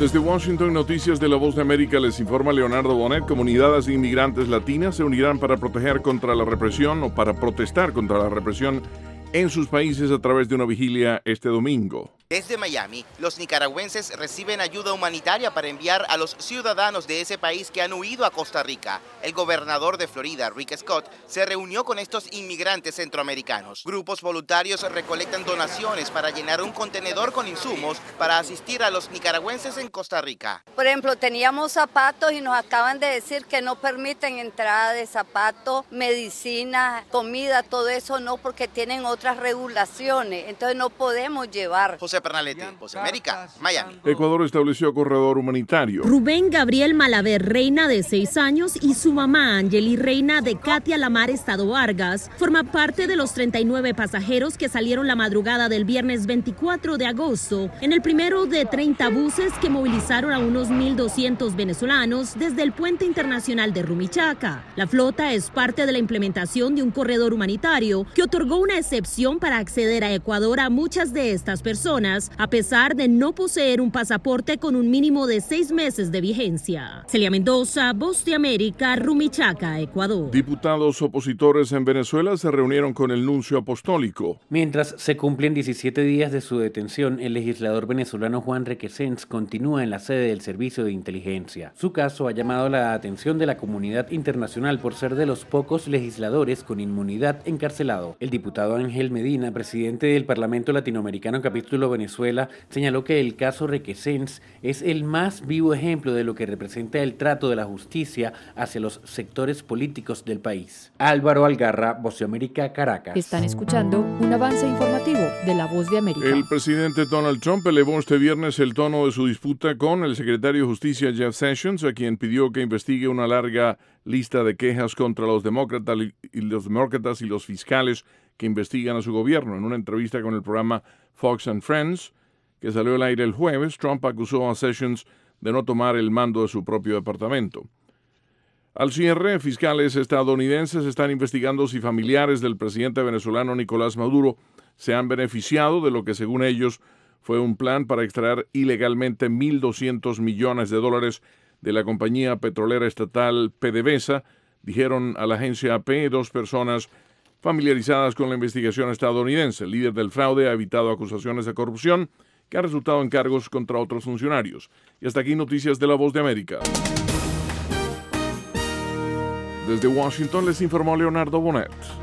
Desde Washington, Noticias de la Voz de América, les informa Leonardo Bonet. Comunidades de inmigrantes latinas se unirán para proteger contra la represión o para protestar contra la represión en sus países a través de una vigilia este domingo. Desde Miami, los nicaragüenses reciben ayuda humanitaria para enviar a los ciudadanos de ese país que han huido a Costa Rica. El gobernador de Florida, Rick Scott, se reunió con estos inmigrantes centroamericanos. Grupos voluntarios recolectan donaciones para llenar un contenedor con insumos para asistir a los nicaragüenses en Costa Rica. Por ejemplo, teníamos zapatos y nos acaban de decir que no permiten entrada de zapatos, medicina, comida, todo eso no, porque tienen otras regulaciones, entonces no podemos llevar. José Pernalete, Voz América, Miami. Ecuador estableció corredor humanitario. Rubén Gabriel Malaver Reina, de 6 años, y su mamá Angeli Reina, de Katia Lamar Estado Vargas, forma parte de los 39 pasajeros que salieron la madrugada del viernes 24 de agosto en el primero de 30 buses que movilizaron a unos 1.200 venezolanos desde el puente internacional de Rumichaca. La flota es parte de la implementación de un corredor humanitario que otorgó una excepción para acceder a Ecuador a muchas de estas personas, a pesar de no poseer un pasaporte con un mínimo de 6 meses de vigencia. Celia Mendoza, Voz de América, Rumichaca, Ecuador. Diputados opositores en Venezuela se reunieron con el nuncio apostólico. Mientras se cumplen 17 días de su detención, el legislador venezolano Juan Requesens continúa en la sede del Servicio de Inteligencia. Su caso ha llamado la atención de la comunidad internacional por ser de los pocos legisladores con inmunidad encarcelado. El diputado Ángel Medina, presidente del Parlamento Latinoamericano Capítulo Venezuela, señaló que el caso Requesens es el más vivo ejemplo de lo que representa el trato de la justicia hacia los sectores políticos del país. Álvaro Algarra, Voz de América, Caracas. Están escuchando un avance informativo de la Voz de América. El presidente Donald Trump elevó este viernes el tono de su disputa con el secretario de Justicia Jeff Sessions, a quien pidió que investigue una larga lista de quejas contra los demócratas y los fiscales que investigan a su gobierno. En una entrevista con el programa Fox and Friends, que salió al aire el jueves, Trump acusó a Sessions de no tomar el mando de su propio departamento. Al cierre, fiscales estadounidenses están investigando si familiares del presidente venezolano Nicolás Maduro se han beneficiado de lo que, según ellos, fue un plan para extraer ilegalmente $1.200 millones de la compañía petrolera estatal PDVSA, dijeron a la agencia AP 2 personas familiarizadas con la investigación estadounidense. El líder del fraude ha evitado acusaciones de corrupción que han resultado en cargos contra otros funcionarios. Y hasta aquí Noticias de la Voz de América. Desde Washington les informó Leonardo Bonet.